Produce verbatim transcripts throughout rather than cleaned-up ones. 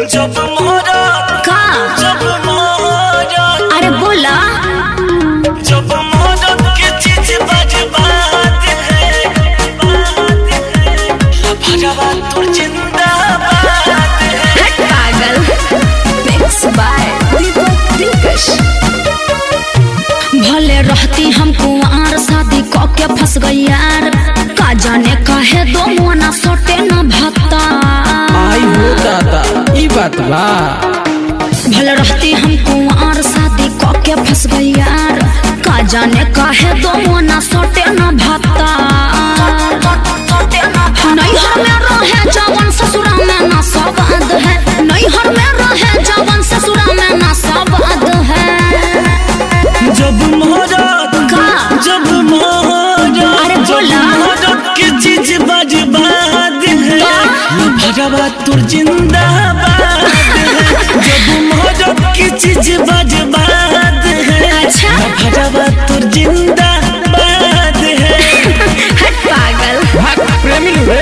जब मोरा का जब मोरा अरे बोला जब मोरा के चीज बर्बाद है बात है भगवा तू जिंदाबाद है। हट पागल मिक्स बाय दीपक दिलकश। भले रहती हम कुंवार शादी क के फंस गई यार का जाने काहे दो मोना सोटे न भत्ता आई हो दादा ई बात बा। भले रहती हम कुंवार शादी क के फंस गई यार का जाने काहे दो मोना सोटे न भत्ता नैहर में रहे जवन ससुरा में ना सवाद है नैहर में रहे जवन ससुरा में ना सवाद है। जब मोरा का जब मोरा अरे बोला मोरा के चीज बर्बाद है भगवा तू जिंदाबाद है। जब मोरा की चीज बर्बाद है अच्छा भगवा तू जिंदाबाद है। हट पागल भाग प्रेमी रे।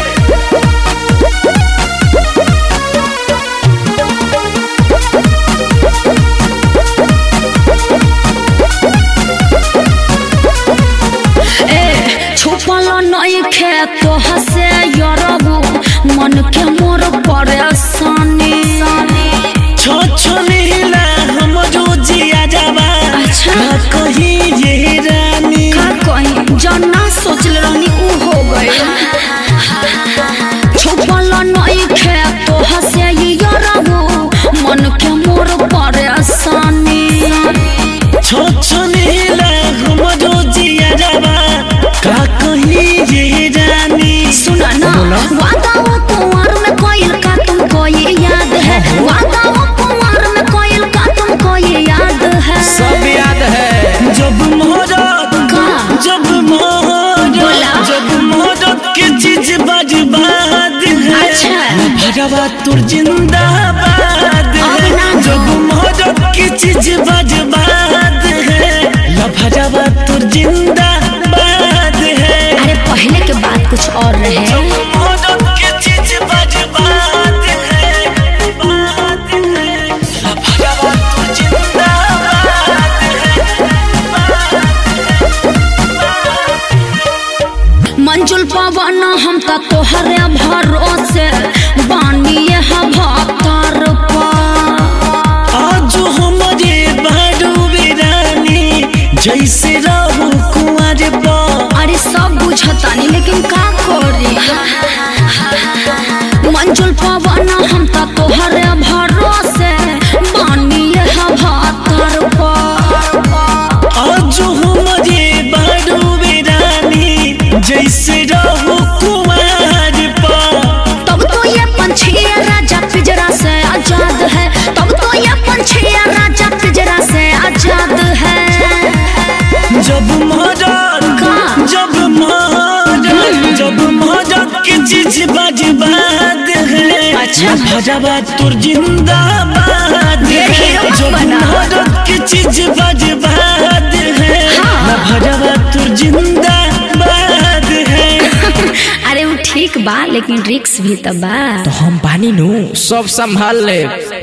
छुपल नहीं खे तो हसे यरबू मन के मोर परेशानी छो छो नीला हम रोजिया जावा अच्छा का कही ये रानी का कहीं जना सोचल रहनी उ हो गए छुपल नहीं खे तो हसे यरबू मन के मोर परेशानी छो छो नीला हम रोजिया जावा का कही ये रानी। सुना ना वादा वो कुंवर में कोयल का तुमको ये याद है वादा वो कुंवर में कोयल का तुमको ये याद है। सब याद है। जब मोरा का जब मोरा बोला। जब मोरा के चीज बर्बाद है अच्छा भगवा तू जिंदाबाद अब है। ना जब मोरा की चीज बर्बाद है भगवा तू जिंदाबाद है। अरे पहले के बात कुछ और रहे जब मोरा की चीज बर्बाद है बात है भगवा तू जिंदाबाद है। मंजुल पवन हम तो तोहरे भरोसे बानिए हभातर आज हमारे बारू बिरानी जैसे रहू कुंवर बा। अरे सब बुझतानी लेकिन का करी मंजुल पवन हम तो तोहरे भरोसे बानिए हभातर आज हमारे बारू बिरानी जैसे रहू कुंवर बा। तब तो ये पंछी राजा पिंजरा से आजाद है तब तो ये पंछी राजा पिंजरा से आजाद है। जब मोरा का जब मोरा जब मोरा की चीज बर्बाद है अच्छा। भगवा तू जिंदाबाद ये है। हीरो जब बना। मोरा की चीज बर्बाद है हाँ। भगवा तू जिंदाबाद है। अरे वो ठीक बा लेकिन रिक्स भी तो बा। तो हम बानी नु सब संभाल ले।